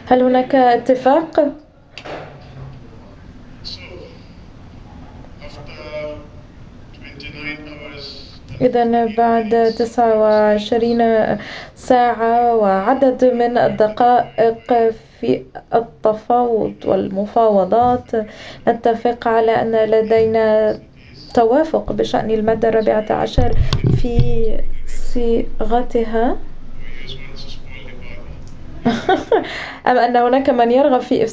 هل هناك اتفاق؟ إذن بعد 29 ساعة وعدد من الدقائق في التفاوض والمفاوضات، نتفق على أن لدينا توافق بشأن المادة 14 في صيغتها. أم أن هناك من يرغب في